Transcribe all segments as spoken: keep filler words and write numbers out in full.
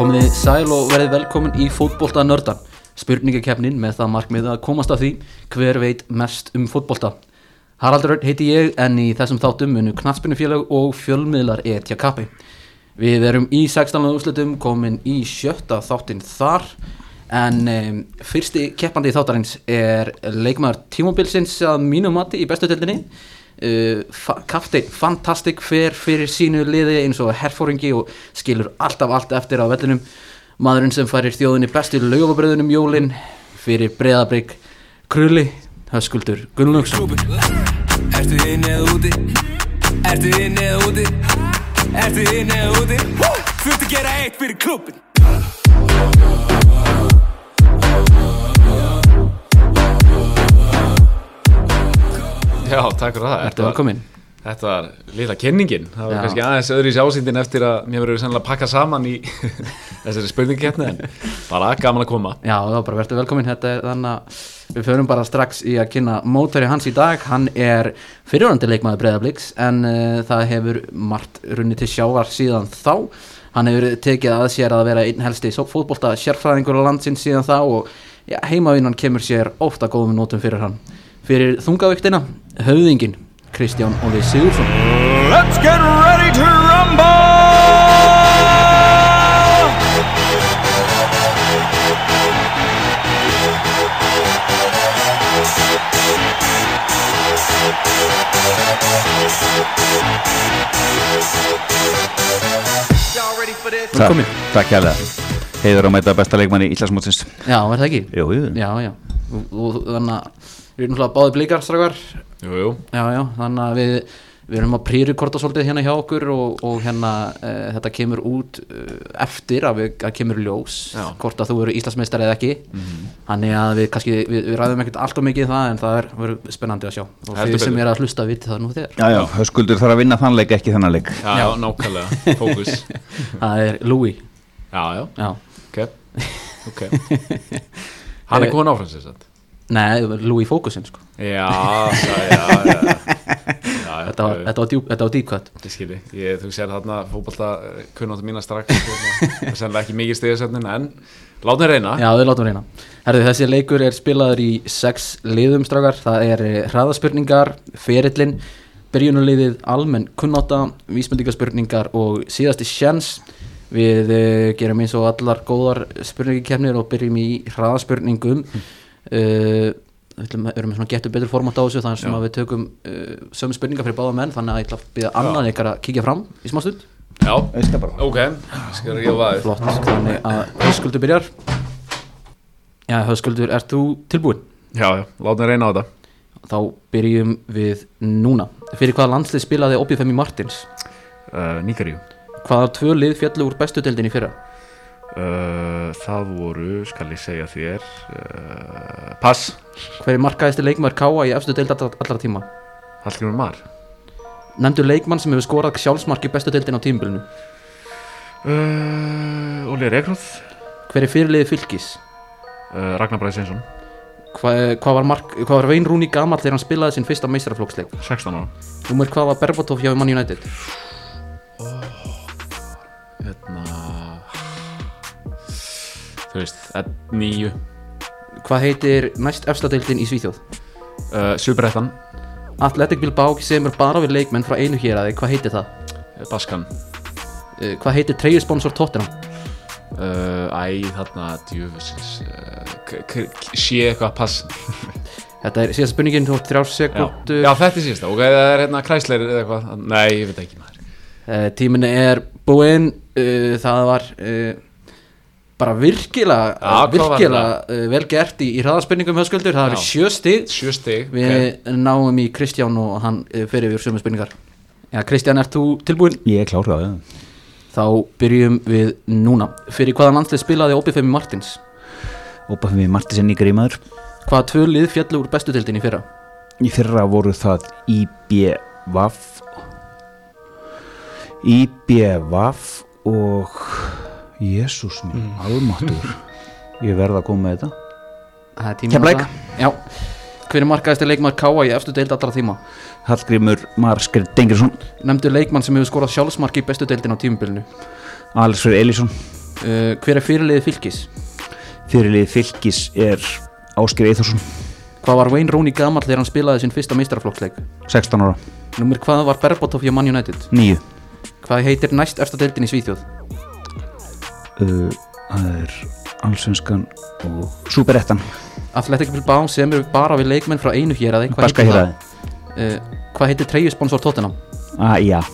Komið þið sæl og verið velkomin í fótbolta nördan, spurningakeppnin með það markmið að komast að því hver veit mest um fótbolta. Haraldur Örn heiti ég, en í þessum þáttum munu knattspyrnufélög og fjölmiðlar etja kappi. Við erum í sextán úrslitum komin í sjötta þáttinn þar, en um, fyrsti keppandi þáttarins er leikmaður tímabilsins að mínum mati í bestu deildinni. Uh, fa- Kapteinn Fantastic fer fyrir sínu liði eins og herfóringi og skilur alltaf allt eftir á vellinum. Maðurinn sem færir þjóðinni bestu laufabrauðunum jólin fyrir Breiðablik Krulli, Höskuldur Gunnlaugsson. Ertu inn eða úti? Ertu inn eða úti? Ertu inn eða úti? Þú ert að gera eitt fyrir klubbin. Já, takk fyrir það. Ertu velkomin? Þetta var lilla kynningin. Það var Já. kannski aðeins öðru í sjásýndin eftir að mér verður sennilega pakkað saman í þessari spurningakeppni, en bara gaman að koma. Já, það var bara verður velkomin. Þetta er þannig að við förum bara strax í að kynna mótherja hans í dag. Hann er fyrrverandi leikmaður Breiðabliks, en uh, það hefur margt runnið til sjávar síðan þá. Hann hefur tekið að sér að vera einn helsti fótbolta sérfræðingur á landsins síðan þá og ja, heimavinnan kemur sér ofta góðum nótum fyrir hann. Fyrir þungavíktina, höfðingin Kristján Óli Sigurðsson. Let's get ready to rumble! Y'all ready for this? Velkomin. Takk hérlega. Heiður á mæta besta leikmanni Íslandsmótsins. Já, er það ekki? Jú, jú. Já, já. Og, og þannig að við erum náttúrulega báði blíkar strákar. Jú, jú. Já, já, þannig að við, við erum að pre-rekorda svolítið hérna hjá okkur og, og hérna e, þetta kemur út e, eftir að, við, að kemur ljós Já. hvort að þú eru Íslandsmeistari eða ekki. Mm-hmm. Þannig að við kannski, við, við ræðum ekkert allt of mikið það, en það er verður spennandi að sjá og Heldur þið sem betur. er að hlusta viti það nú þegar. Já, já, Höskuldur þarf að vinna þann leik, ekki þennan leik. Já, já, nákvæmlega. Fókus. Það er Louis. Já, já. Já. Ok. Ok. Hann er komin áfram sér satt. Nei, Louis Fókusinn sko. Já, já, já, já. Já, Þetta var, þetta var, djúp, þetta var deep cut. Ég skilji. Ég, þú sér þarna fótbolta kunnáttu mína strax. Það er sennilega ekki mikið stigasöfnin, en látum við reyna. Já, við látum reyna. Herðu, þessi leikur er spilaður í sex liðum strákar. Það er hraðaspurningar, ferillinn, byrjunuliðið, almenn kunnátta, vísbendingaspurningar og síðasti sjens. Við uh, gerum eins og allar góðar spurningakefnir og byrjum í hraðaspurningum. Uh, við ætlum- erum með svona getur betur format á þessu, þannig sem Já. að við tökum uh, sömu spurningar fyrir báða menn, þannig að ég ætla að byrja annan ykkar að kíkja fram í smá stund. Já. Ég skal bara. Ok. Skal ég rífa þér. Flott, þannig að Höskuldur byrjar. Já, Höskuldur, ert þú tilbúin? Já, já. Látum við reyna á þetta. Þá byrjum við núna. Fyrir hvaða landslið spilaði Óbifemi Martins? Uh, Níkaríu. Hvaða tvö lið fjallu úr bestu deildinni í fyrra? Uh, það voru, skal ég segja þér, uh, pass. Hver er markaðisti leikmaður K A í efstu deild allra, allra tíma? Hallgrímur Mar. Nefndu leikmann sem hefur skorað sjálfsmark í bestu deildin á tímabilinu. Uh, Óli Reykróð. Hver er fyrirliði Fylkis? Uh, Ragnar Bragi Sveinsson. Hva, hvað var, mark, hvað var Wayne Rooney gamall þegar hann spilaði sinn fyrsta meistaraflokksleik? sextán ára. Númer hvað var Berbatov hjá Man United? Hérna, þú veist, níu. Hvað heitir næst efsta deildin í Svíþjóð? Uh, Suðbrettan. Athletic Bilbao semur bara við leikmenn frá einu héraði, hvað heitir það? Uh, Baskan. Uh, hvað heitir treyjusponsor Tottenham? Uh, æ, þarna, djöfusins. Uh, k- k- sé eitthvað, pass. Þetta er síðast spurningin, þú ert þrjár Já. sekúndur. Já, þetta er síðasta. Ok, það er hérna Chrysler eða eitthvað. Nei, ég veit ekki maður. Uh, tíminn er búinn. uh, Það var uh, bara virkilega, Já, hvað var virkilega uh, vel gert í, í hraðaspurningum Höskuldur. Það Já. eru sjö stig. Sjö stig. Við Ok. náum í Kristján og hann uh, fyrir við sömu spurningar. Já, Kristján, ert þú tilbúinn? Ég er klár á það. Þá byrjum við núna. Fyrir hvaða landslið spilaði Óbifemi Martins? Óbifemi Martins er Níkaríu maður. Hvaða tvö lið fjallu úr bestu deildinni í fyrra? Í fyrra voru það I B V I B V og Jesús minn, mm. almáttur. Ég verð að koma með þetta. Það er tíminn á Keflavík. það. Já. Hver er markaðisti leikmaður K A í efstu deild allra tíma? Hallgrímur Mar Stengirsson. Nefndu leikmann sem hefur skorað sjálfsmark í bestu deildin á tímabilinu. Alex Freyr Elísson. uh, Hver er fyrirliði Fylkis? Fyrirlið Fylkis er Ásgeir Eyþórsson, Hvað var Wayne Rooney gamall þegar hann spilaði sinn fyrsta meistaraflokksleik? sextán ára. Númer hvað var Berbatov hjá Man United? níu. Hvað heitir næst efsta deildin í Svíþjóð? uh, Það er Allsvenskan og Superettan, Athletic Bilbao semur bara við leikmenn frá einu héraði. Hvað Baska heitir það? héraði. Uh, hvað heitir treyjusponsor Tottenham? ah, Já,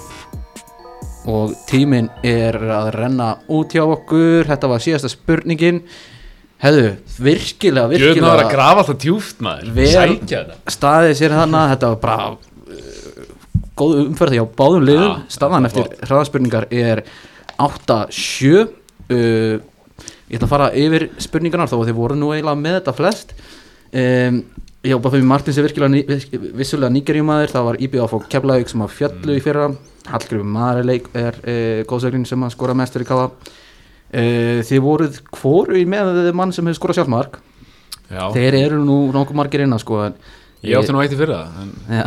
Og tíminn er að renna út hjá okkur. Þetta var síðasta spurningin. Hefðu, virkilega, Jöfn að vera að virkilega grafa alltaf djúft maður Vel- Sækja þetta staðið sér þarna. Þetta var bara uh, góð umferði á báðum liðum. Já, Staðan já, eftir flott. hraðaspurningar er átta sjö. uh, Ég ætla að fara yfir spurningarnar þó að þið voru nú eiginlega með þetta flest. um, Ég hópa fyrir Martins er virkilega ný, vissulega Nígeríumaður. Það var I B F og Keflavík sem að fjallu í fyrra. Hallgrímur Mareleik er uh, góðsögnin sem að skora mestur í K V. Uh, þið voruð hvoru með mann sem hefur skorað sjálfmark. Já, Þeir eru nú nokkuð margir innan sko, en ég átti nú eitt í fyrra en, Já.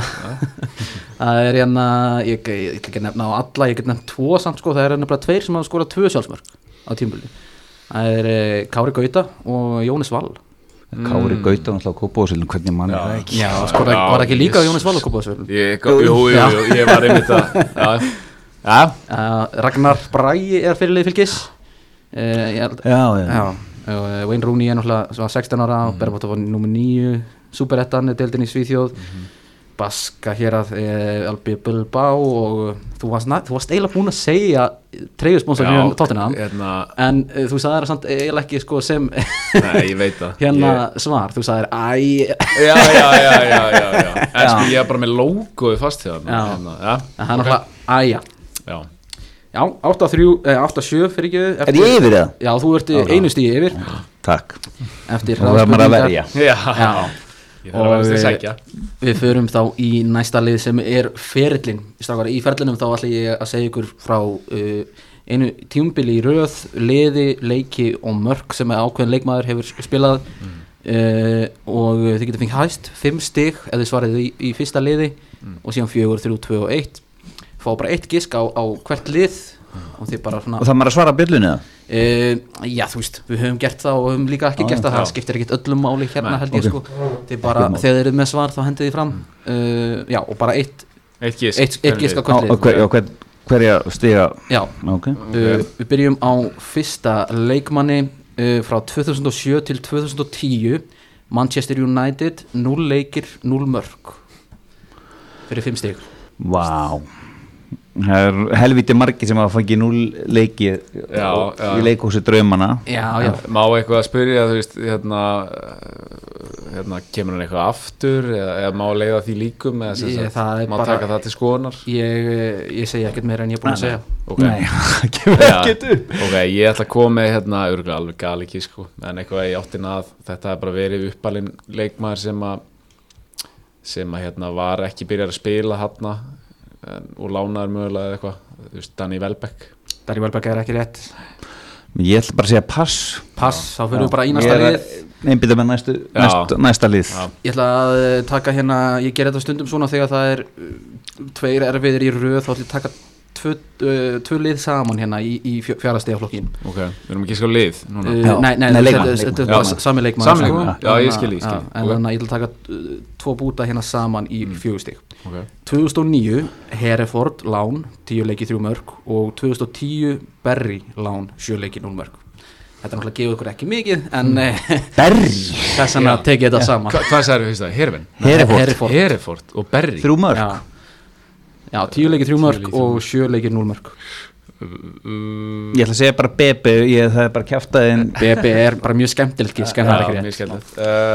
Það er hérna ég, ég, ég ætla ekki að nefna á alla, ég get nefnt tvo samt sko, það er nefnilega tveir sem hafa skorað tvö sjálfsmörk á tímabili. Það er uh, Kári Gauta og Jónas Vall. Kári Gauta náttúrulega Kópavogsvöllum, hvernig mann er það ekki? Já, skorað, já, var ekki líka yes. Jónas Vall og Kópavogsvöllum? ég, jú, jú, jú, jú, ég var einmitt að Já, já, Uh, Ragnar Bragi er fyrirlið Fylkis. uh, ég held, Já, já, já, uh, Wayne Rooney er náttúrulega svo sextán ára og Berbatov var númer níu. Superettan er deildin í Svíþjóð. Baska hér að uh, Albi Bilbao og þú varst, na- þú varst eiginlega búin að segja treyjusponsorinn Tottenham, hérna en uh, þú sagðir samt eiginlega ekki sko, sem Nei, ég veit það hérna ég, svar, þú sagðir æ Já, já, já, já, já, já En sko ég er bara með logoði fast hjá Já. hérna, já, en það er náttúrulega æja. já, Já, átta þrjú, eh, átta sjö fyrir ekki Er ég yfir það? Já, þú ert einu stíði yfir Takk. eftir Það var maður að verja. já, Já. Ég þarf að vera Og, að sækja Við förum þá í næsta lið sem er ferillin. Strákar, í ferlinum þá ætla ég að segja ykkur frá uh, einu tímabili í röð, liði, leiki og mörk sem er ákveðin leikmaður hefur spilað. Mm. uh, og þið getur fengið hæst fimm stig ef þið svarið í, í fyrsta liði og síðan fjögur, þrjú, tvö og eitt. Fá bara eitt gisk á, á hvert lið og þið bara svona Og það maður að svara bjöllunni það? Uh, já, þú veist, við höfum gert það og höfum líka ekki Já, gert það, já. það skiptir ekkit öllum máli hérna Nei, held ég ok. sko. Þið bara, Ekkert mál. þegar þið eruð með svar þá hendið þið fram. uh, Já, og bara eitt, Eitt gisk eitt, eitt gisk á Á, hvert á, hver, lið. já, hver, hverja stiga? Já, Ok. uh, við byrjum á fyrsta leikmanni uh, frá tvö þúsund og sjö til tvö þúsund og tíu. Manchester United, núll leikir, núll mörk fyrir fimm stig. Vá. Það er helviti margir sem hafa fengið núll leiki Já, og- já. í leikhúsi draumana. Já, já, Má eitthvað að spyrja, þú veist, hérna, hérna kemur hann eitthvað aftur eða, eða má leiða því líkum eða sem Ég- sagt, það er má bara- taka það til skoðunar ég, eh, ég segi ekkert meira en ég er búin að segja. Ok, Nei, það kemur Já, ekkert upp. ok, ég ætla að koma með hérna, örgulega alveg gali ekki sko, en eitthvað í áttina að þetta er bara verið uppalinn leikmaður sem að sem að hérna var ekki byrjar að spila hérna en, og lánaður mögulega eða eitthvað, þú veist, Danny Welbeck. Dari Welbeck er ekki rétt. Ég ætla bara að segja pass. Pass, þá fyrir við bara í næsta lið. Einbytta með næstu, Já. næsta, næsta lið. Já. Ég ætla að eh, taka hérna, ég ger þetta stundum svona þegar það er uh, tveir erfiðir í röð, þá ætla ég að taka tvö, uh, tvö lið saman hérna í, í fjárastegaflokkin. Ok, við erum ekki sko lið núna. Uh, Já. nei, nei, Nei, þetta leikmann, þetta- þetta er leikmann. bara Já. sami leikmann. Sami sko. leikmann, já, ég skil, ég skil. Já, En Ok. þannig að ég ætla að taka uh, tvo búta hérna saman í mm. fjögustig. Okay. tvö þúsund og níu, Hereford, lán, tíu leiki, þrjú mörg og tvö þúsund og tíu, Berry, lán, sjö leiki, núll mörg. Þetta er náttúrulega gefur ykkur ekki mikið, en mm. Berri. þess vegna tekið þetta saman. Hva, hvað sagði við fyrst það? Hervin? Hereford. Hereford. Hereford og Berry. Þrjú mörg. Já, já tíu leiki, þrjú mörg leikir, þrjú og sjö leiki, núll mörg. Uh, Ég ætla að segja bara Bebe, ég, það er bara kjaftaðinn. B B er bara mjög skemmtilegt gísk, en það er Já, ekki mjög rétt. skemmtilegt.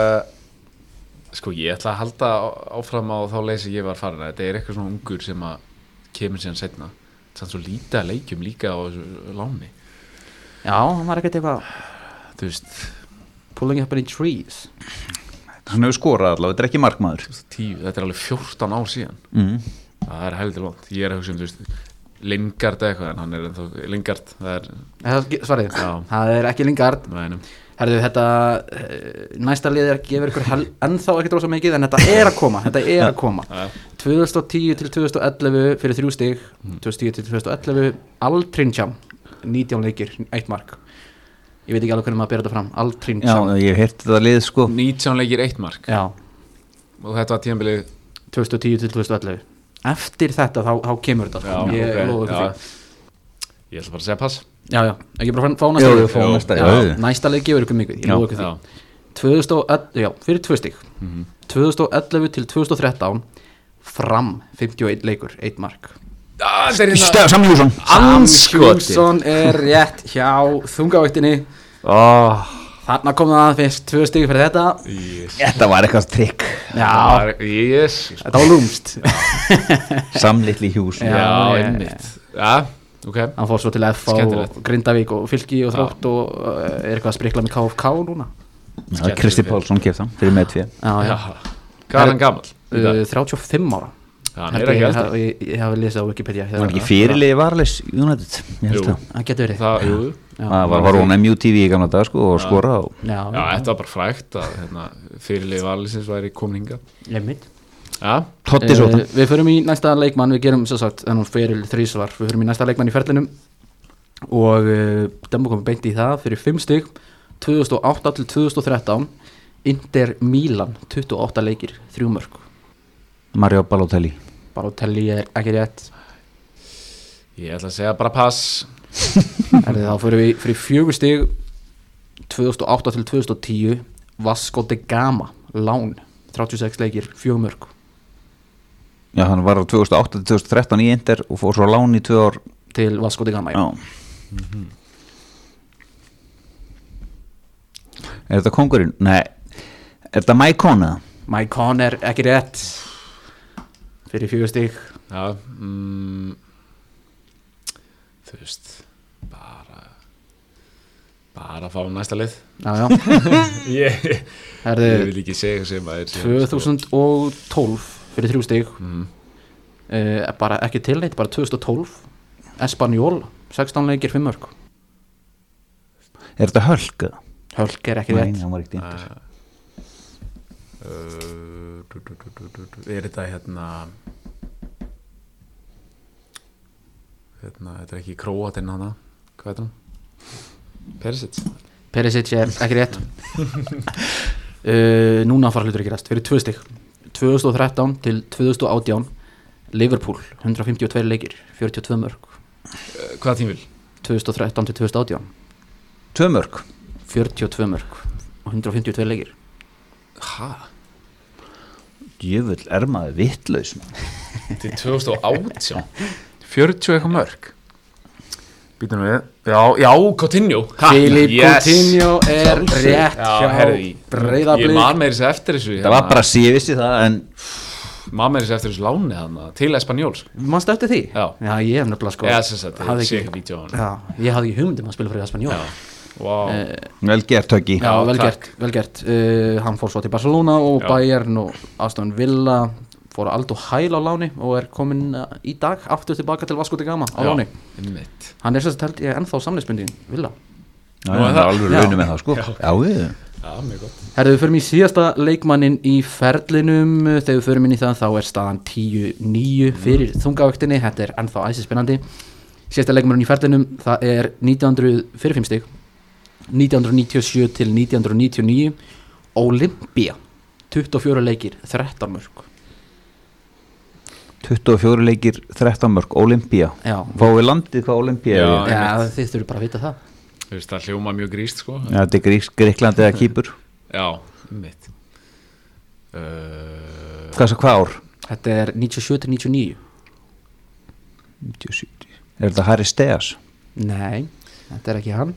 uh, Sko, ég ætla að halda á- áfram á þá leysi ég var farin að þetta er eitthvað svona ungur sem að kemur síðan setna. Það er svo lítið að leikjum líka á þessu láni. Já, hann var ekkert eitthvað Þú veist, pulling up any trees. Hann hefur skorað allavega, þetta er ekki markmaður. tíu, þetta er alveg fjórtán ár síðan. Mm. Það er heldur langt. Ég er að hugsa um, þú veist, Lingard eða eitthvað, en hann er ennþá Lingard, það er, Það er svarið, Já. það er ekki Lingard. vænum. Herðu, þetta eh, næsta lið er gefur ykkur hel, ennþá ekki drósa mikið, en þetta er að koma, þetta er að koma. Ja. tvö þúsund og tíu til tvö þúsund og ellefu fyrir þrjú stig, tvö þúsund og tíu til tvö þúsund og ellefu, Altrincham, nítján leikir, eitt mark. Ég veit ekki alveg hvernig maður ber þetta fram. Altrín Já, ég hef heyrt þetta lið sko. nítján leikir eitt mark Já, og þetta var tímabilið tvö þúsund og tíu til tvö þúsund og ellefu. Eftir þetta þá, þá kemur þetta. Já, Ég ok, lofa ykkur já. því. Ég ætla bara að segja pass Já, já, ekki bara fá næsta Jú, leik. jú, fá næsta, Já, já, já. næsta leik gefur ykkur mikið, ég lofa ykkur því. Já. tvö þúsund og ellefu, já, fyrir tvö stig. tvö þúsund og ellefu til tvö þúsund og þrettán Fram, fimmtíu og einn leikur, eitt mark. Ah, þetta er hérna- Stef, Sam Hjússon Andskotinn er rétt hjá þungavöktinni. oh, Þarna kom það fyrst tvö stig fyrir þetta. Yes. Þetta var eitthvað trikk Já, Yes þetta var lúmst. Samlitli Hjússon Já, Já, ég- einmitt Já, ok Hann fór svo til F á Skemmtilegt. og Grindavík og Fylki og Þrótt og uh, er eitthvað að sprikla með K F K núna. Já, Kristi Pálsson kefti hann fyrir með tvö Já, já. Já. Hvað er hann gamall? í dag? Uh, þrjátíu og fimm ára. Já, hann Held er ekki ég, eldri. ég, ég, ég hafi lesið á Wikipedia. Var hann ekki fyrirliði varleis United Ég held Jú. það Það getur verið. Það, jú Já, Það var, var hún M U T V í gamla dag sko og skora og já, Já, þetta var bara frægt að hérna, fyrirlið valisins væri komin hinga ég mitt. Já, Totti svo Uh, við förum í næsta leikmann, við gerum svo sagt ennum fyrir þrísvar, við förum í næsta leikmann í ferlinum og uh, dembo komum beint í það fyrir fimm stig tvö þúsund og átta til tvö þúsund og þrettán Inter Milan, tuttugu og átta leikir, þrjú mörk. Mario Balotelli Balotelli er ekki rétt. ég ætla að segja bara pass Herði, þá förum við fyrir fjögur stig tvö þúsund og átta til tvö þúsund og tíu Vasco da Gama, lán þrjátíu og sex leikir, fjögur mörk. Já, hann var á tvö þúsund og átta til tvö þúsund og þrettán í Inter og fór svo á lán í tvö ár Til Vasco da Gama, já. Já Er þetta kongurinn? Nei Er þetta Maicon eða? Mike Conner, ekki rétt fyrir fjögur stig. Já, mm, þú veist bara bara fá næsta lið Já, já. ég, ég Herði, vil ekki segja sem að er tvö þúsund og tólf fyrir þrjú stig. mm. uh, bara ekki tilneitt, bara tvö þúsund og tólf Espanjól, sextán leikir, fimm mörk. Er þetta Hölk eða? Hölk er ekki Nei, rétt. hann var ekki Inter uh, du, du, du, du, du, du. er þetta hérna hérna, þetta er ekki Króatinn hana, hvað er hann? Perisic Perisic er ekki rétt. uh, núna fara hlutur ekki ræst fyrir tvö stig tvö þúsund og þrettán til tvö þúsund og átján Liverpool, hundrað fimmtíu og tvö leikir, fjörutíu og tvö mörk. uh, hvað tímil? tvö þúsund og þrettán til tvö þúsund og átján Tvö mörk fjörutíu og tvö mörk og hundrað fimmtíu og tvö leikir. Hæ? Jöfull er maður vittlaus maður. til tvö þúsund og átján fjörutíu eitthvað mörg býtum við já, já, Coutinho Ha, Philip yes. Coutinho er Sjálfsögðu. rétt Já, hjá herði, Breiðablik. ég man meira sér eftir þessu Það var bara síðvissi það en man meira sér eftir þessu láni hana, til Espanjól sko. Manstu eftir því? Já. ég hef nefnilega sko eða sem sagt, hafði ég sé ekki- ekki vídeo á hann Já, ég hafði ekki hugmyndum að spila fyrir Espanjól. já, wow. vel gert Höggi Já, Já, vel takk. gert, vel gert. Uh, hann fór svo til Barcelona og Já. Bayern og Aston Villa, fór Aldo Hæl á láni og er komin uh, í dag aftur tilbaka til Vasco da Gama á Já, láni. einmitt. Hann er sérst held ég ennþá samleiksbundin Villa. Já, Nú er hann er það- alveg Já. raunum með það sko Já. Já, við já, mjög gott Herðu, við förum í síðasta leikmannin í ferlinum. Þegar við förum inn í það þá er staðan tíu níu fyrir þungavöktinni. Þetta er ennþá æsispennandi. Síðasta leikmannin í ferlinum, það er nítján hundruð fyrir fimm stig nítján hundruð níutíu og sjö til nítján hundruð níutíu og níu Olympia, tuttugu og fjórir leikir, þrettán mörk. tuttugu og fjórir leikir, þrettán mörk, Olympia Já, Fáum við landið hvað Olympia Já. er? Já, þið þurfum bara að vita það. Þú veist, það hljóma mjög gríst sko. Já, þetta er Grís, Gríklandi eða Kýpur já, einmitt uh, Hvað svo hvað ár? Þetta er níutíu og sjö til níutíu og níu. níutíu og sjö Er þetta Harry Steas? Nei, þetta er ekki hann.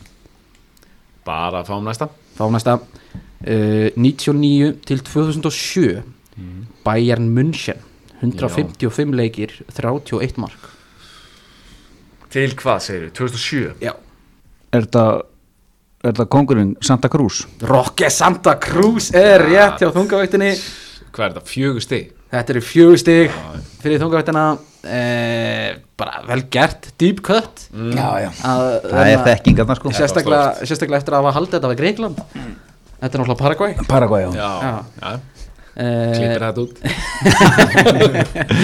bara fáum næsta Fáum næsta uh, níutíu og níu til tvö þúsund og sjö Bayern München, hundrað fimmtíu og fimm leikir, þrjátíu og eitt mark. til hvað segir tvö þúsund og sjö Já. Er þetta Er þetta kongurinn Santa Cruz? Roque Santa Cruz er rétt hjá þungavæktinni. hvað er þetta, fjögur stig Þetta eru fjögur stig fyrir þungavæktina. eh, bara vel gert, deep cut. Já, já Að, Það er þekkingarna sko sérstaklega, sérstaklega eftir að hafa haldið þetta við Greikland. Þetta er náttúrulega Paraguay. Paraguay, já já, Já. já. Eh, klippir þetta út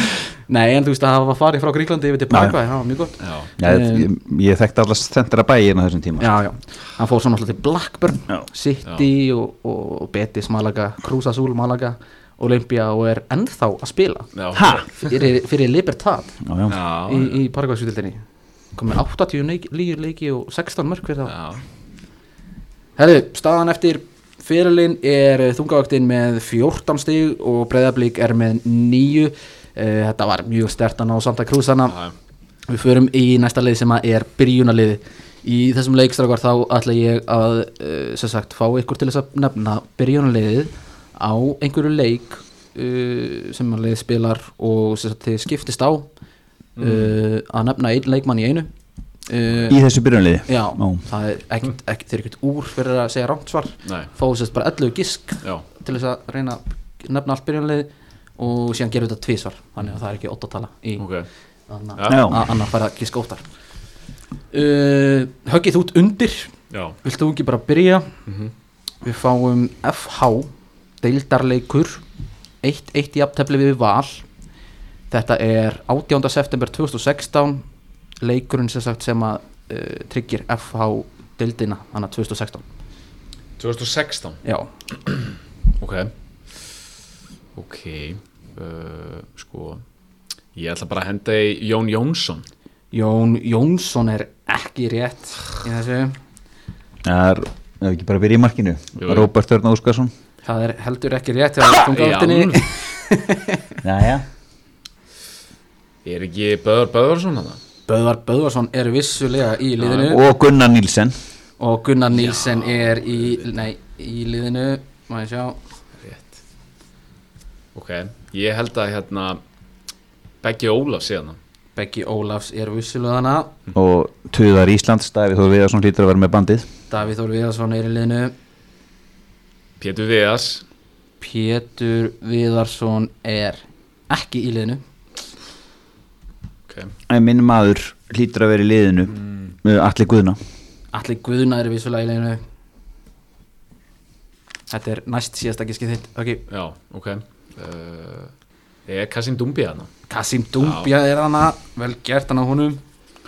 Nei, en þú veist að hafa farið frá Gríklandi yfir til Paraguay, það var mjög gott Já, Já, Um, ég, ég þekkti allast þendara bæin á þessum tíma. Já, já, hann fór svo náttúrulega til Blackburn, Já. City og, og Betis Malaga, Cruz Azul Malaga, Olympia og er ennþá að spila já, Ha? fyrir, fyrir Libertad Já, já. já, í, í Paraguay-svíldinni komið áttatíu leiki, líður leiki og sextán mörk fyrir það já, Herðu, staðan eftir fyrirlin er þungavöktinn með fjórtán stig og Breiðablík er með níu. Þetta var mjög sterkt að ná Santa Cruzana. já, Við förum í næsta lið sem að er byrjunarliði. Í þessum leikstrákar þá ætla ég að uh, sem sagt fá ykkur til þess að nefna byrjunarliðið á einhverju leik uh, sem að lið spilar og sem sagt þið skiptist á uh, að nefna einn leikmann í einu. Uh, Í þessu byrjunliði. Já, Ó. það er ekkert, ekkert, þeir eru ekkert úr fyrir að segja rangt svar. nei, Fá sérst bara ellefu gisk já, til þess að reyna að nefna allt byrjunarlið og síðan gerum við þetta tvísvar, þannig að það er ekki óttatala í ok, þannig Já. að að annar færa giska óttar. Uh, höggið út undir, já, vilt þú ekki bara byrja? mhm, Við fáum F H, deildarleikur, eitt eitt í jafntefli við Val. Þetta er átjánda september tvö þúsund og sextán, leikurinn sem sagt sem að uh, tryggir F H deildina, þannig að tvö þúsund og sextán. tvö þúsund og sextán, Já, ok, ok, uh, sko, ég ætla bara að henda í Jón Jónsson, Jón Jónsson er ekki rétt í þessu. Það er, ef ekki bara byrja í markinu. Jú. Róbert Örn Óskarsson. Það er heldur ekki rétt hjá þungavöktinni. Jæja. er ekki Böðvar Böðvarsson hana? Böðvar Böðvarsson er vissulega í liðinu Og Gunnar Nílsen. og Gunnar Nílsen er í, nei, í liðinu, má ég sjá. Rétt, ok, ég held að hérna Beggi Ólafs síðan, Beggi Ólafs er vissulega hana. Og Tuðar Íslands, Davíð Þór Viðarsson hlýtur að vera með bandið. Davíð Þór Viðarsson er í liðinu. Pétur Viðars, Pétur Viðarsson er ekki í liðinu. ok, En minn maður hlýtur að vera í liðinu. Mm. Atli Guðna. Atli Guðna er vissulega í liðinu. Þetta er næst síðasta giskið þitt. Okay. já, ok, uh, er Kassim Dumbi hana? Kassim Dumbia er hana, vel gert hana honum.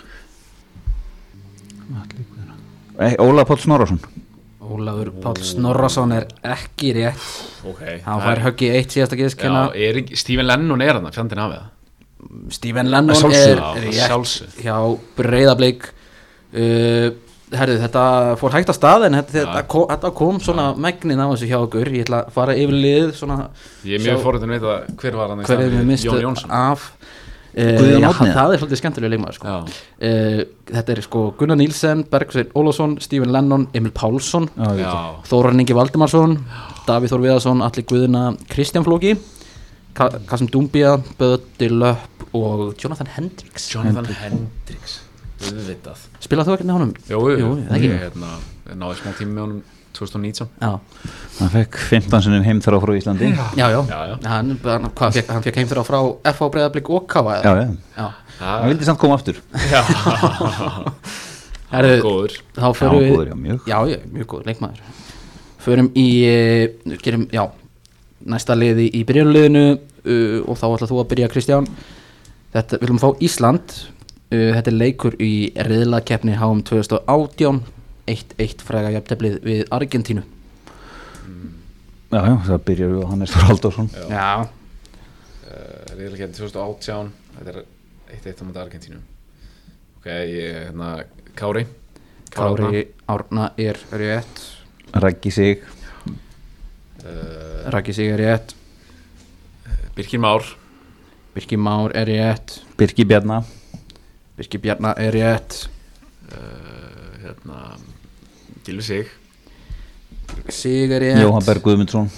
Eh, Óla Páll Snorrason. Ólafur Páll Snorrason er ekki rétt. Ok, Hann fær höggi eitt síðasta gisk já, hérna. er ekki, Stephen Lennon er hana, fjandinn hafið það. Stephen Lennon Að er sjálfsögðu, já, að rétt sjálfsögðu. hjá Breiðablík. uh, Herðu, þetta fór hægt að stað en þetta, þetta, kom, þetta kom svona megnin af þessu hjá okkur. Ég ætla að fara yfir liðið svona, Ég er mjög forröndin að vita hver var hann í hver er staðinn við við mistu Jón Jónsson. af uh, Guðjón já, Árni. það er svolítið skemmtilega leikmaður sko. Já, uh, Þetta er sko Gunnar Nílsen, Bergsveinn Ólafsson, Stephen Lennon, Emil Pálsson, já, Þórarinn Ingi Valdimarsson, Davíð Þór Viðarsson, Atli Guðna, Kristján Flóki, Ka Kassim Dumbia, Böddi Löpp og Jonathan Hendricks. Jonathan Hendricks, auðvitað. Spilaðu þú ekkert með honum? Jú, Jú, jú, það ekki. ég hérna, náði smá tími með honum tvö þúsund og nítján. Já, Hann fekk fimmtán sinnum heimþrá frá Íslandi. já, já. Já, já. Hann, hann, hvað, fekk, hann fekk heimþrá frá F H Breiðablík og K V. Já, já. Já. Hann vildi samt koma aftur. Já, Herðu, góður. þá Já, förum við góður, já, mjög. Já, já, mjög góður leikmaður. Förum í uh, gerum, já, næsta liði í byrjunarliðinu uh, og þá ætla þú að byrja, Kristján. Þetta, við viljum fá Ísland. uh, Þetta er leikur í riðlakeppni H M tvö þúsund og átján, eitt eitt fræga jafnteflið við Argentínu. Já, já, það byrjar við Hannes Þór Halldórsson. Já. Já, Uh, Riðlakeppni tvö þúsund og átján, þetta er eitt eitt á móti Argentínu. Ok, ég, hérna, Kári. Kári Árna er rétt. Raggi Sig. Uh, Raggi Sig er rétt. Birkir Már. Birkir Már er rétt. Birki Bjarna. Birkir Bjarna er rétt. Uh, hérna, Gylfi Sig. Sig er rétt. Jóhann Berg Guðmundsson.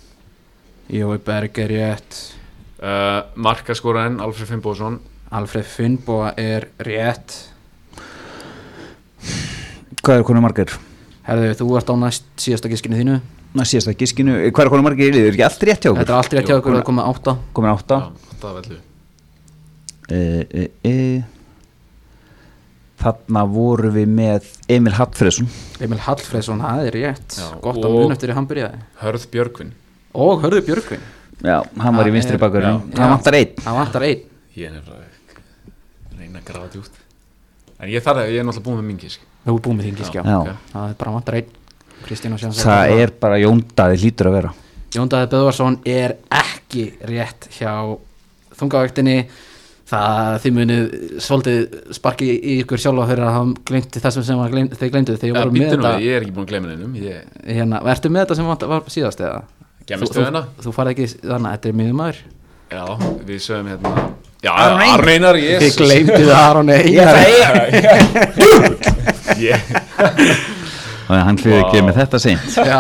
Jói Berg er rétt. Uh, Markaskoraðinn, Alfred Finnbogason. Alfred Finnboga er rétt. Hvað er konar margir? Herðu, þú ert á næst síðasta giskinu þínu. Það síðast að giskinu. Hvað er konar margir í liður? Er ekki allt rétt hjá okkur? Þetta er allt rétt hjá okkur, það komið átta. Komin átta. Já, átta af ellefu. E, e, e. Þarna voru við með Emil Hallfreðsson. Emil Hallfreðsson, það er rétt. Já, Gott að og- mun eftir í hann byrjaði. Hörð Björgvin. Og Hörður Björgvin. Já, hann var í Það vinstri er- bakverðin. já. Það vantar einn. Það vantar einn. Ég er nefnilega reyna að grafa djúpt. En ég þarf að, ég er náttúrulega búin með minn gísk. Þú er búin með þín gísk, já. Já. Ok. Það er bara vantar einn. Kristín og Sjans. Það er bara Jóndaði hlýtur að vera. Jón Daði Böðvarsson er ekki rétt hjá þungavektinni. Það þið munið svolítið sparki í ykkur sjálfa fyrir að hafa gleymt þessum sem var gleym, þeir gleymdu þegar Ja, voru með býttu nú þetta. við, ég er ekki búin að gleyma neinum. Ég Hérna, ertu með þetta sem var, var síðast eða? Gemmi Þú- stöðuna. Þú, þú farið ekki þannig, þetta er miðumæður. Já, við sögum hérna. Já, Aron Einar. Aron Einar, Þið Jesus. gleymduð Aron Einar. Ég, Og hann hlýði Vá. ekki með þetta seint. Já.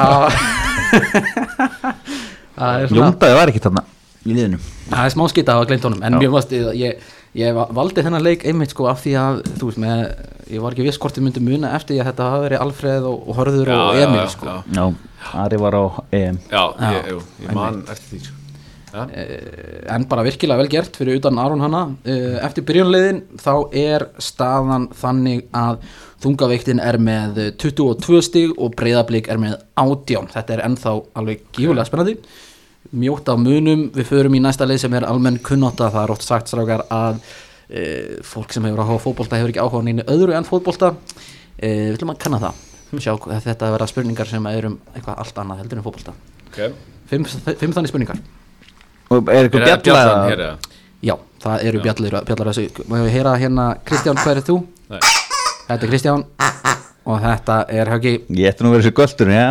Það er svona, Jóndaði var ekki þarna í liðinu. það er smá skita að hafa gleymt honum, en Já. mér varst, ég, ég va- valdi þennan leik einmitt sko af því að, þú veist, með, ég var ekki viss hvort þið myndi muna eftir því að þetta hafa verið Alfreð og, og Hörður já, og já, Emil já, sko. já. Já, Ari var á E M. Já, Já. ég, jú, ég man eftir því. sko. Já, En bara virkilega vel gert fyrir utan Aron hana. Eh, Eftir byrjunleiðin þá er staðan þannig að þungaveiktin er með tuttugu og tvö stig og Breiðablik er með átján. Þetta er ennþá alveg gífulega spennandi. Mjótt af munum, við förum í næsta leið sem er almenn kunnátta. Það er oft sagt strákar að e, fólk sem hefur áhuga á fótbolta hefur ekki áhuga á neinu öðru en fótbolta. e, Við viljum að kanna það, sjá að þetta verða spurningar sem er um eitthvað allt annað heldur en fótbolta. ok. Fimm, fimm þannig spurningar. Og er Er eitthvað það bjalla? bjallan hér eða? Já, það eru bjallir, bjallar þessu. Má við heyra hérna, Kristján, hvað er þú? Nei. Þetta er Kristján og þetta er Hauki. Ég ætti nú verið sér göldurinn, já.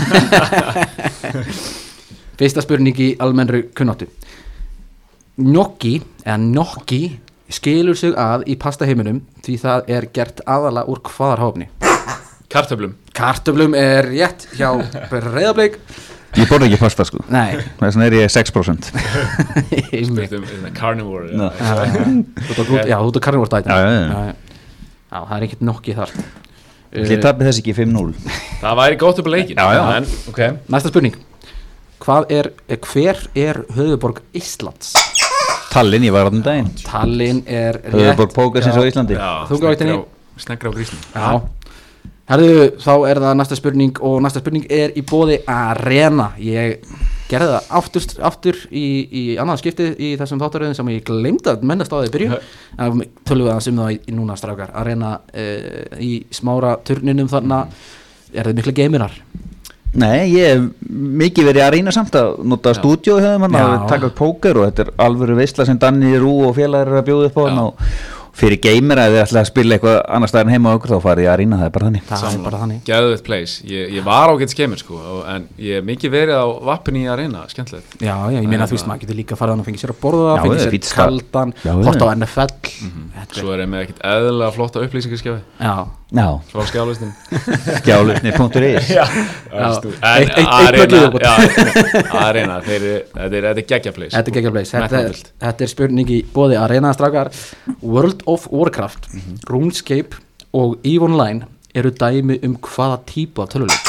Fyrsta spurning í almennri kunnáttu. Gnocchi, eða gnocchi, skilur sig að í pastaheiminum því það er gert aðalega úr hvaðarhófni. Kartöflum. Kartöflum er rétt hjá Breiðablik. Ég borði ekki pasta, sko. Nei. Þess vegna er ég sex prósent. Einmitt. Spurtum, er það carnivore? Ná. eða? Þú ert að- Já, þú ert að carnivore diet. Já, já, já. Já, það er ekkert gnocchi þar. Ég tapir þess ekki fimm núll. Það væri gótt upp að leikin. Já, já. En, ok. Næsta spurning. Hvað er, hver er höfuðborg Íslands? Tallinn, ég var á þeim daginn. Tallinn er rétt. Höfuðborg pókersins á Íslandi. Já, Þungavaktinni. Sneggra á grísnum. Já. Herðu, þá er það næsta spurning og næsta spurning er í boði Arena. Ég gerði það aftur, aftur í, í annað skipti í þessum þáttaröðum sem ég glemdi að mennast á því byrjun. En tölum við það sem það í, í núna strákar. Arena e, í smára turninum þarna, er þið mikla geimerar? Nei, ég hef mikið verið að reyna samt að nota stúdíó hjá þeim hann Já. að taka upp póker og þetta er alvöru veisla sem Danni Rú og félagar eru að bjóða upp á hann og fyrir geimir að þið ætla að spila eitthvað annar staðar en heima á okkur þá farið ég að reyna það er bara þannig. Það er bara þannig. Geðveitt place. Ég, ég var ágætt skemur sko, og- en ég hef mikið verið á vappinni í Arena, skemmtilegt. Já, já, ég meina þú veist, maður getur líka farið hann að fengja sér að borða, Já, fengja það er sér fínn stað. kaldan, Já, hort á já. N F L. Þetta er- Svo er ég með ekkert eðlilega flotta upplýsingarskjafi. Já, Já, Svo á skjálistin. skjálusni punktur is. Já. Eitt- eitt- eitt böggið Arena, viðbót. já, Arena, þeir eru, þetta er, þetta er geggja place. Þetta er geggjað place. Þetta, er- Metnaðarfullt. þetta er spurning í bóði Arena strákar. World of Warcraft, RuneScape og EVE Online eru dæmi um hvaða típu af töluleik?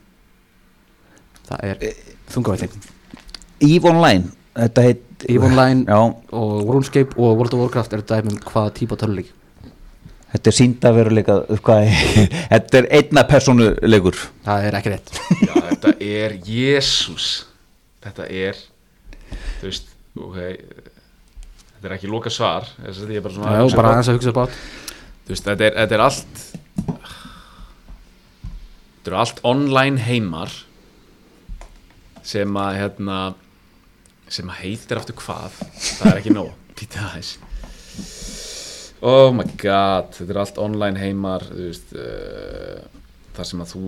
Það er þungavætting. EVE Online, þetta heit EVE Online Já, og RuneScape og World of Warcraft eru dæmi um hvaða típu af töluleik? þetta er síndaveruleika hvað, þetta er einna persónuleikur. Það er ekki rétt. Já, þetta er, Jésús, þetta er, þú veist, ok, þetta er ekki loka svar, þess að ég er bara svona, Já, bara aðeins að hugsa upp átt. þú veist, þetta er, þetta er allt, þetta eru allt online heimar sem að, hérna, sem að heitir aftur hvað, það er ekki nóg, býta aðeins. Oh my god, þetta er allt online heimar, þú veist, uh, þar sem að þú,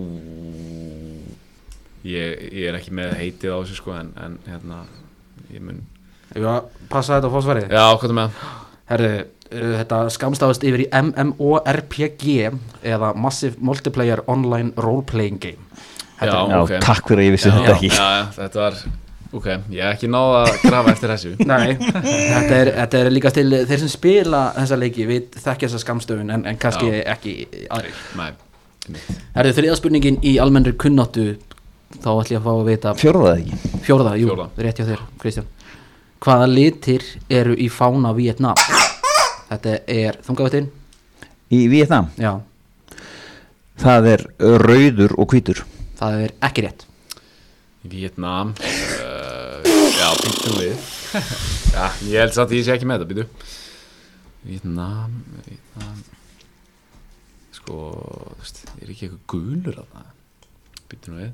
ég, ég er ekki með heitið á þessu sko, en, en hérna, ég mun, Já, passa þetta á fósvarið. já, hvað er með? Herðu, uh, þetta skamstafast yfir í MMORPG eða Massive Multiplayer Online Role Playing Game. Þetta Já, er- Já, ok. takk fyrir að ég vissi þetta ekki. Já, já, þetta var, ok, ég hef ekki náð að grafa eftir þessu. Nei, þetta er, þetta er líka til þeir sem spila þessa leiki við þekkja þessa skamstöfun en, en kannski Já. ekki aðrir. Nei, Herðu, þriða spurningin í almennri kunnáttu, þá ætlum ég að fá að vita Fjórða það ekki. fjórða, jú, Fjórða. rétt hjá þér, Kristján. Hvaða litir eru í fána Vietnam? Þetta er þungavættin, Í Vietnam, já, það er rauður og hvítur. það er ekki rétt. Vietnam, uh, já, býttum við. Já, ég held samt að ég sé ekki með þetta, býtu Vietnam, Vietnam Sko, þú veist, er ekki eitthvað gulur af það Býtu nú við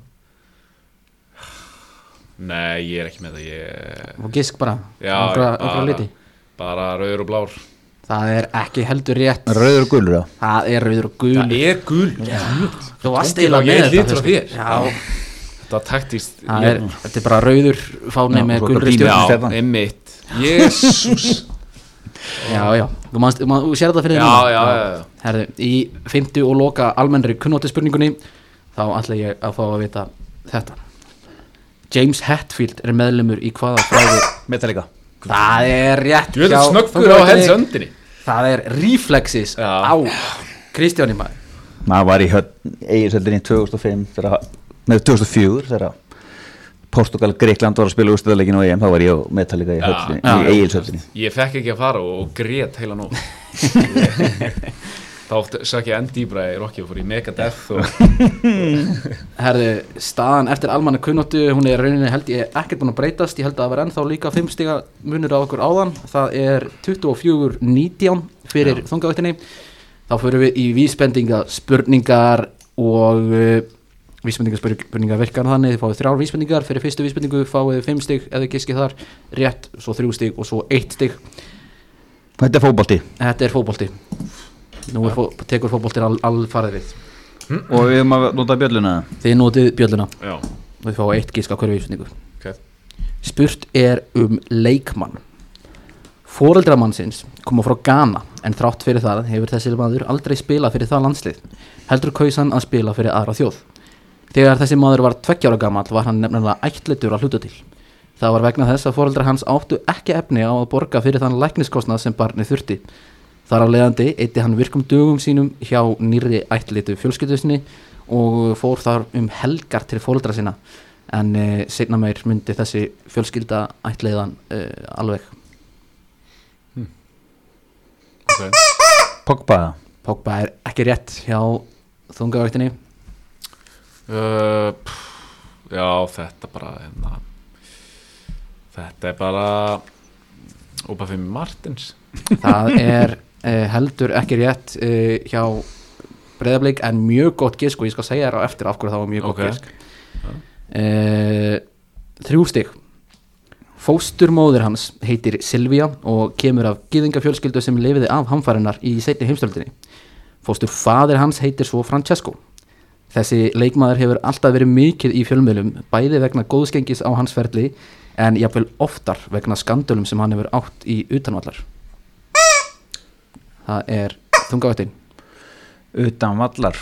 Nei, ég er ekki með það ég... Og gisk bara, Já, einhverja bara, einhverja liti bara rauður og blár Það er ekki heldur rétt Rauður og gulur, já. Það er rauður og gul Það er gul Þú varst Tók ég eiginlega þá, með ég er þetta hlytur á þér. Já, Þetta var taktíst það er, þetta er bara rauður fáni Já, með svo gulri þetta stjórn pínu- Já, einmitt Jésús Já, já, þú, manst, man, þú sér þetta fyrir Já, þér já, já, já. Herðu, í fimmtu og loka almennri kunnótti spurningunni þá ætla ég að fá að vita þetta James Hetfield er meðlumur í hvaða fræði Metallica. Það er rétt Þú veit hjá snöggur á hens öndinni Það er reflexis Já. á Kristjáni maður Maður var í Egilshöllin í tvö þúsund og fimm þegar, nei, tvö þúsund og fjögur þegar Portugal, Greikland var að spila úrslitaleikin á E M, þá var ég á Metallica í Já, höllinni, já. í Egilshöllinni. Ég fekk ekki að fara og, og grét heila nótt Þá sakk ég enn dýbra í Rocky og fór í Megadeth og... Herðu, staðan eftir almanna kunnóttu hún er rauninni held ég ekkert búin að breytast ég held að það var ennþá líka fimm stiga munur á okkur áðan það er tuttugu og fjögur nítján fyrir þungavaktinni þá förum við í vísbendinga spurningar og uh, vísbendinga spurningar virkar þannig þið fáið þrjár vísbendingar fyrir fyrstu vísbendingu fáið fimm stig eða giskið þar rétt, svo þrjú stig og svo eitt stig Þetta er fótbolti. Þetta er fótbolti Nú er fó, tekur fótboltir al, alfarið við Og við erum að nota bjölluna. Þið notið bjölluna Já, og þið fáið eitt gisk á hverju vísbendingu ok Spurt er um leikmann Foreldrar mannsins koma frá Ghana en þrátt fyrir það hefur þessi maður aldrei spilað fyrir það landslið heldur kaus hann að spila fyrir aðra þjóð Þegar þessi maður var tveggja ára gamall var hann nefnilega ættleiddur að hluta til Það var vegna þess að foreldrar hans áttu ekki efni á að borga fyrir þann lækniskostnað sem barnið þurfti Þar af leiðandi eyddi hann virkum dögum sínum hjá nýrri ættleitu fjölskyldu sinni og fór þar um helgar til foreldra sinna en uh, seinna meir myndi þessi fjölskylda ættleiðan uh, alveg okay. Pogba. Pogba er ekki rétt hjá þungavaktinni uh, pff, Já, þetta bara hérna, Þetta er bara Obafemi Martins Það er uh, heldur ekki rétt uh, hjá Breiðablik en mjög gott gisk og ég skal segja þér á eftir af hverju það var mjög Ok. gott gisk uh, Þrjú stig Fósturmóðir hans heitir Silvía og kemur af gyðingafjölskyldu sem lifiði af hamfarinnar í seinni heimstöldinni Fósturfaðir hans heitir svo Francesco Þessi leikmaður hefur alltaf verið mikið í fjölmiðlum bæði vegna góðskengis á hans ferli en jafnvel oftar vegna skandölum sem hann hefur átt í utanvallar Það er þungavaktin Utan vallar.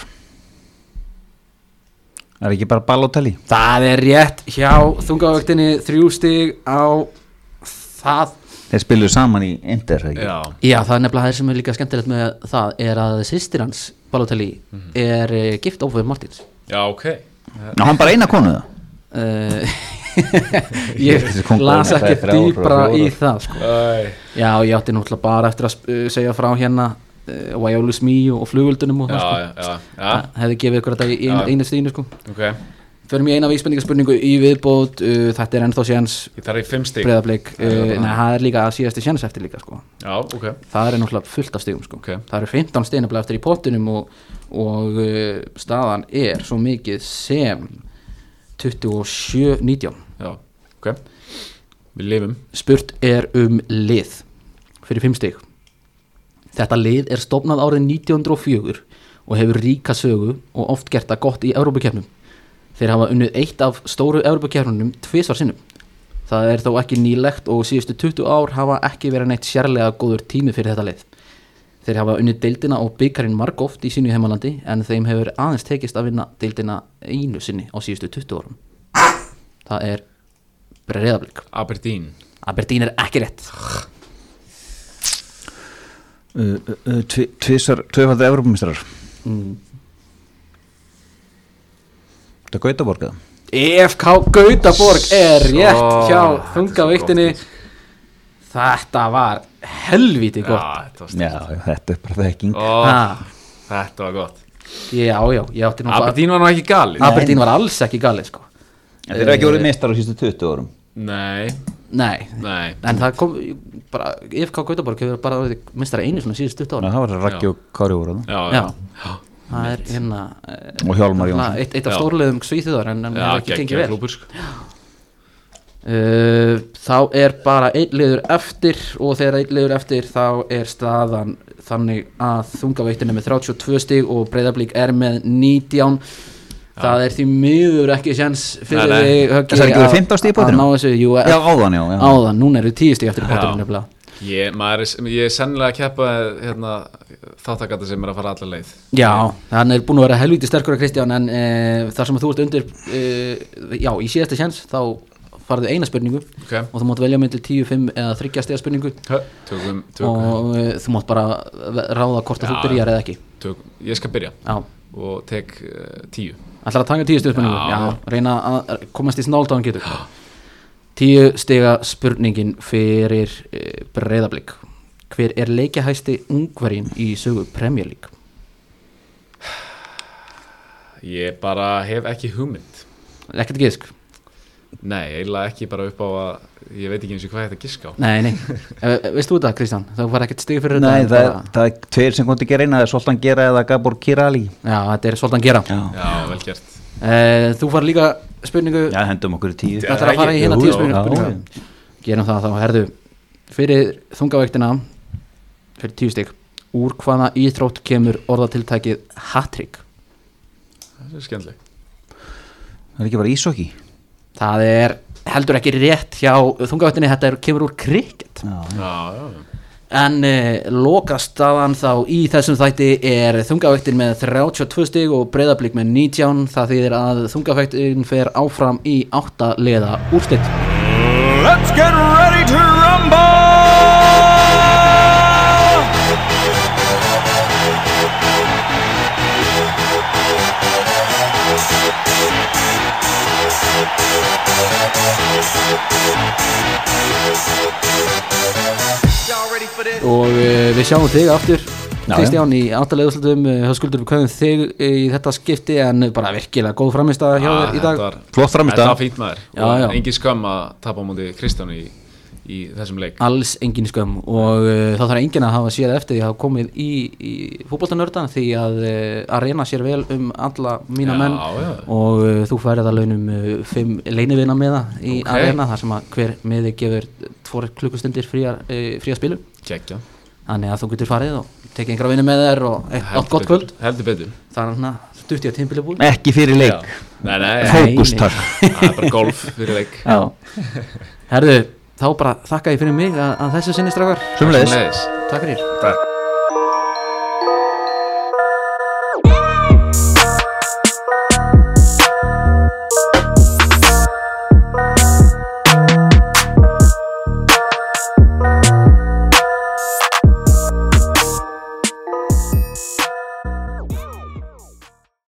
Er ekki bara Balotelli? Það er rétt hjá þungavaktinni þrjú stig á það Þeir spiluðu saman í Inter, ekki? Já, Já, það er nefnilega það sem er líka skemmtilegt með það er að systir hans, Balotelli er uh, gift Ófeður Martins já, ok Ná, hann bara eina konu það? uh, Ég Þessi kóngurinn las er ekki þrjár frá dýpra í fjórar. það sko. Æ, Já, ég átti náttúrulega bara eftir að uh, segja frá hérna uh, Wajolus Me og flugöldunum og Já, það sko. já, já, já, Það hefði gefið ykkur þetta í einu, Já. einu stíðinu sko. ok Förum í eina vísbendingaspurningu í viðbót uh, Þetta er ennþá séns Ég þarf í fimm stig Breiðablik Já, uh, já. Nei, það er líka síðasti séns eftir líka sko. Já, ok Það er náttúrulega fullt af stigum sko. Ok. Það eru fimmtán stig nefnilega eftir í pottunum og, og uh, staðan er svo mikið sem tuttugu og sjö nítján Já, ok Við lifum Spurt er um lið fyrir fimm stig Þetta lið er stofnað árið nítján hundruð og fjögur og hefur ríka sögu og oft gert það gott í Evrópukeppnum Þeir hafa unnið eitt af stóru Evrópukeppnunum tvisvar sinnum Það er þó ekki nýlegt og síðustu tuttugu ár hafa ekki verið neitt sérlega góður tími fyrir þetta lið Þeir hafa unnið deildina og bikarinn margoft í sínu heimalandi en þeim hefur aðeins tekist að vinna deildina einu sinni á síðustu tuttugu árum Það er Breiðablik Aberdeen Aberdeen er ekki rétt Uh, uh, uh, tvi- Tvisar, tvöfaldið Evrópumistrar. mm. Þetta er Gautaborg eða? E F K Gautaborg er rétt Svo, hjá þetta er þungaviktinni Þetta var helvíti Já, gott þetta var Já, stíl já, þetta er bara þekking. Ó, ha, Þetta var gott Já, já, ég átti nú Aberdeen var nú ekki galið Aberdeen var alls ekki galið sko En þeir eru ekki orðið meistar á sístu tuttugu árum. Nei, Nei, Nei, en það kom bara, I F K Gautaborg hefur bara verið mistari einu svona síðust stutt ára. það var Raggi og Kári úr það já, Já, já, já. það er hérna eh, og Hjálmar svona Jónsson. eitt, eitt af Já. stórliðum Svíþjóðar en, en Já, hefur ekki gengið geggjaður vel. klúbbur, sko. Uh, þá er bara einn liður eftir og þegar einn liður eftir þá er staðan þannig að Þungaveittin er með þrjátíu og tvö stig og Breiðablík er með nítján. Það er því miður ekki séns fyrir Nei, nei. þig, Höggi, Það er ekki verið fimmtán stig í að pottinum? ná þessu, jú, já, áðan, já, já. áðan, núna eru tíu stig eftir í Já. pottinum nefnilega. Ég, maður er, ég er sennilega að keppa hérna, þáttakata sem er að fara alla leið. Já, hann er búin að vera helvíti sterkur að Kristján en e, þar sem þú ert undir e, já, í síðasta séns þá farðu eina spurningu Okay. og þú mátt velja með til tíu, fimm eða þriggja stiga spurningu Tökum, tökum, og e, þú mátt bara ráða hvort að Já. þú byrjar eða ekki. tökum. Ég skal byrja Já, og tek uh, tíu. ætlar að taka tíu stiga spurningu? Já. Já, reyna að komast í snáldáðan getur. Tíu stiga spurningin fyrir e, Breiðablík. Hver er leikjahæsti Ungverjinn í sögu Premier League? Ég bara hef ekki hugmynd. Ekkert gisk? Nei, eiginlega ekki bara upp á að ég veit ekki eins og hvað þetta giska á. Nei, nei, e, veist þú þetta Kristján? Það var ekkert stig fyrir Nei, þetta það, bara- það er tveir sem komið ekki að reyna, það er Soltan Gera eða Gabor Kirali. Já, þetta er svolítið að gera. Já, Já, vel gert. Uh, þú far líka spurningu. já hendum okkur í tíu. Já. Þetta er að fara í hérna Jú, tíu jú, spurningu, já. spurningu. Gerum það þá, herðu. Fyrir þungavægtina, fyrir tíu stig, úr hvaða íþrótt kemur orðatiltækið hat-trick? Það er skemmtileg. Það er ekki bara ísokki. Það er heldur ekki rétt hjá þungavægtinni, þetta er, kemur úr krikket. Já, Já, já. En uh, lokastaðan þá í þessum þætti er þungavægtin með þrjátíu og tvö stig og Breiðablík með nítján. Það þýðir að þungavægtin fer áfram í átta liða úrslit. Let's get ready to rumble! Y'all ready for this? Og uh, við sjáum þig aftur Já, Kristján í áttaleguslutum. Höskuldur, við kveðum þig í þetta skipti en bara virkilega góð framistæða hjá þér í dag. Þetta var, Flott framist þetta var fínt maður. Já, Og já. engin skömm að tapa á móti Kristjánu í, í þessum leik. Alls engin skömm og uh, þá þarf enginn að hafa séð eftir því að hafa komið í, í fótboltanörda því að uh, Arena sér vel um alla mína Já, menn já. og uh, þú færið að launum uh, fimm leinivina með það í Ok. Arena þar sem að hver miði gefur tvo klukkustundir fría, uh, fría spilu. Gekkja. Þannig að þú getur farið og tekið einhverja vinni með þér og eitt Heldur gott betur, kvöld. Heldur betur. Það er hann stutt í að tímabili búið. Ekki fyrir leik. Já. Nei, nei, Fó- Fókustak. það er bara golf fyrir leik. Já. Herðu, þá bara þakka ég fyrir mig að, að þessu sinni strákar. Sömuleiðis. Sömuleiðis. Takk fyrir. Takk.